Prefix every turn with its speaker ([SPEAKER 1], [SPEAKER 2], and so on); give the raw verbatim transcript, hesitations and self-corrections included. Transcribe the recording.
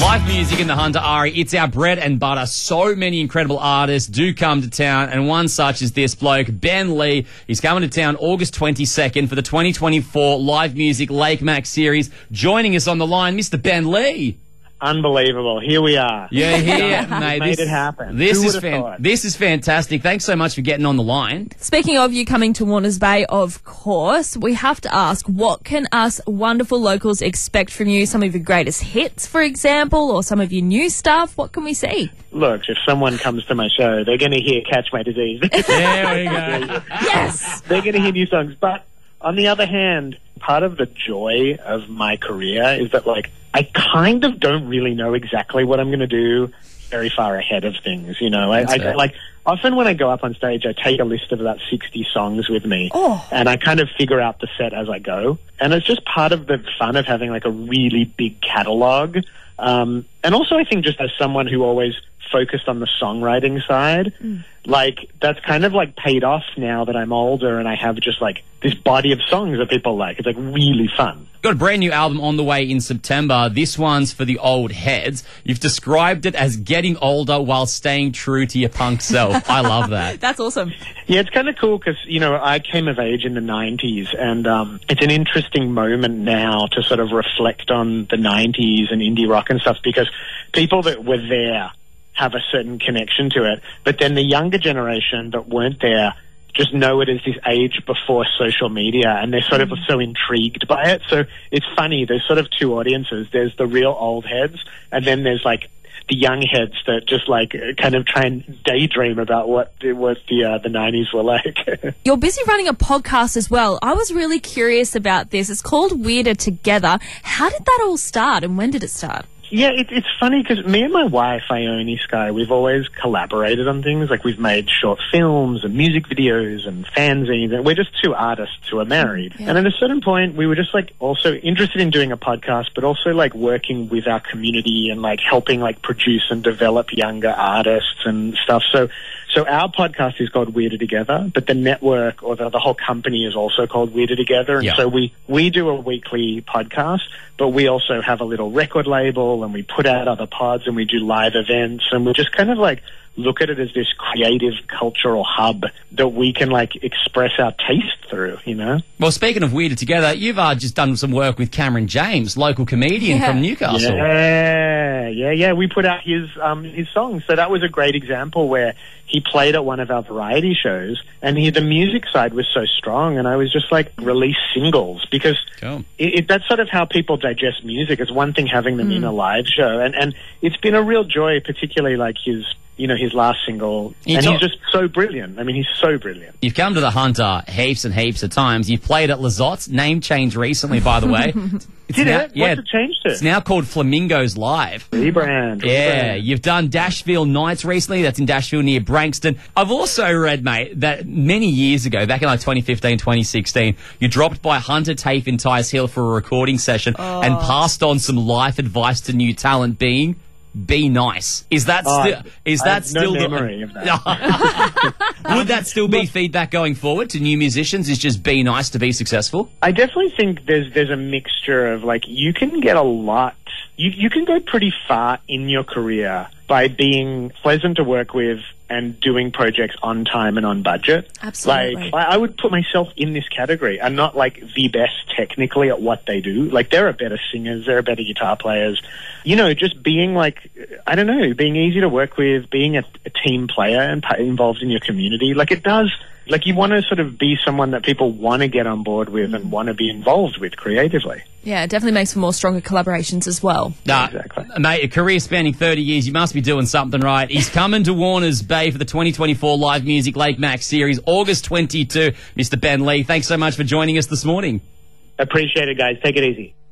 [SPEAKER 1] Live music in the Hunter Ari, it's our bread and butter. So many incredible artists do come to town, and one such is this bloke, Ben Lee. He's coming to town August twenty-second for the twenty twenty-four Live Music Lake Mac Series. Joining us on the line, Mister Ben Lee.
[SPEAKER 2] Unbelievable. Here we are.
[SPEAKER 1] Yeah, here, mate.
[SPEAKER 2] Made
[SPEAKER 1] this,
[SPEAKER 2] it happen.
[SPEAKER 1] This
[SPEAKER 2] Who
[SPEAKER 1] is
[SPEAKER 2] would've
[SPEAKER 1] fan-
[SPEAKER 2] thought?
[SPEAKER 1] This is fantastic. Thanks so much for getting on the line.
[SPEAKER 3] Speaking of you coming to Warners Bay, of course, we have to ask, what can us wonderful locals expect from you? Some of your greatest hits, for example, or some of your new stuff? What can we see?
[SPEAKER 2] Look, if someone comes to my show, they're going to hear Catch My Disease.
[SPEAKER 1] There we go.
[SPEAKER 3] Yes!
[SPEAKER 2] They're going to hear new songs. But on the other hand, part of the joy of my career is that, like, I kind of don't really know exactly what I'm going to do very far ahead of things, you know. I, I like often when I go up on stage, I take a list of about sixty songs with me,
[SPEAKER 3] Oh.
[SPEAKER 2] and I kind of figure out the set as I go. And it's just part of the fun of having like a really big catalog. Um, and also, I think just as someone who always focused on the songwriting side,
[SPEAKER 3] Mm.
[SPEAKER 2] like that's kind of like paid off now that I'm older and I have just like this body of songs that people like. It's like really fun.
[SPEAKER 1] Got a brand new album on the way in September. This one's for the old heads. You've described it as getting older while staying true to your punk self. I love that.
[SPEAKER 3] That's awesome.
[SPEAKER 2] Yeah, it's kind of cool because, you know, I came of age in the nineties, and um, it's an interesting moment now to sort of reflect on the nineties and indie rock and stuff, because people that were there have a certain connection to it, but then the younger generation that weren't there just know it as this age before social media, and they're sort of so intrigued by it. So it's funny, there's sort of two audiences. There's the real old heads, and then there's like the young heads that just like kind of try and daydream about what what the uh, the nineties were like.
[SPEAKER 3] You're busy running a podcast as well. I was really curious about this. It's called Weirder Together. How did that all start, and when did it start?
[SPEAKER 2] Yeah, it, it's funny because me and my wife, Ione Sky, we've always collaborated on things. Like, we've made short films and music videos and fanzines, and we're just two artists who are married.
[SPEAKER 3] Yeah.
[SPEAKER 2] And at a certain point, we were just, like, also interested in doing a podcast, but also, like, working with our community and, like, helping, like, produce and develop younger artists and stuff. So so our podcast is called Weirder Together, but the network or the, the whole company is also called Weirder Together. And
[SPEAKER 1] Yeah.
[SPEAKER 2] so we, we do a weekly podcast, but we also have a little record label, and we put out other pods, and we do live events, and we just kind of like look at it as this creative cultural hub that we can like express our taste through, you know?
[SPEAKER 1] Well, speaking of Weirder Together, you've uh, just done some work with Cameron James, local comedian
[SPEAKER 3] Yeah.
[SPEAKER 1] from Newcastle.
[SPEAKER 2] Yeah, yeah, yeah. We put out his um his songs, so that was a great example where he played at one of our variety shows, and he the music side was so strong, and I was just like, release singles, because
[SPEAKER 1] Cool.
[SPEAKER 2] it, it, that's sort of how people digest music. It's one thing having them in a live show, and and it's been a real joy, particularly like his you know his last single,
[SPEAKER 1] You
[SPEAKER 2] and
[SPEAKER 1] talk-
[SPEAKER 2] he's just so brilliant. I mean, he's so brilliant.
[SPEAKER 1] You've come to the Hunter heaps and heaps of times. You've played at Lazotte's, name change recently, by the way. It's
[SPEAKER 2] Did
[SPEAKER 1] now,
[SPEAKER 2] it?
[SPEAKER 1] Yeah,
[SPEAKER 2] What's it changed to?
[SPEAKER 1] it's now called Flamingos Live.
[SPEAKER 2] Rebrand.
[SPEAKER 1] Yeah,
[SPEAKER 2] rebrand.
[SPEAKER 1] you've done Dashville Nights recently. That's in Dashville near Brankston. I've also read, mate, that many years ago, back in like twenty fifteen, twenty sixteen, you dropped by Hunter Tafe in Ty's Hill for a recording session and passed on some life advice to new talent, being be nice. Is that
[SPEAKER 2] Oh,
[SPEAKER 1] still? Is
[SPEAKER 2] I
[SPEAKER 1] that
[SPEAKER 2] have
[SPEAKER 1] still
[SPEAKER 2] no
[SPEAKER 1] the
[SPEAKER 2] memory of that.
[SPEAKER 1] Would that still be feedback going forward to new musicians? Is just be nice to be successful?
[SPEAKER 2] I definitely think there's there's a mixture of like you can get a lot. You you can go pretty far in your career by being pleasant to work with and doing projects on time and on budget.
[SPEAKER 3] Absolutely.
[SPEAKER 2] Like I, I would put myself in this category. I'm not like the best technically at what they do. Like there are better singers, there are better guitar players. You know, just being like I don't know, being easy to work with, being a, a team player and pa- involved in your community. Like it does. Like you want to sort of be someone that people want to get on board with and want to be involved with creatively.
[SPEAKER 3] Yeah, it definitely makes for more stronger collaborations as well.
[SPEAKER 1] Nah,
[SPEAKER 2] Exactly.
[SPEAKER 1] Mate, a career spanning thirty years, you must be doing something right. He's coming to Warners Bay for the twenty twenty-four Live Music Lake Mac Series, August twenty-second. Mister Ben Lee, thanks so much for joining us this morning.
[SPEAKER 2] Appreciate it, guys. Take it easy.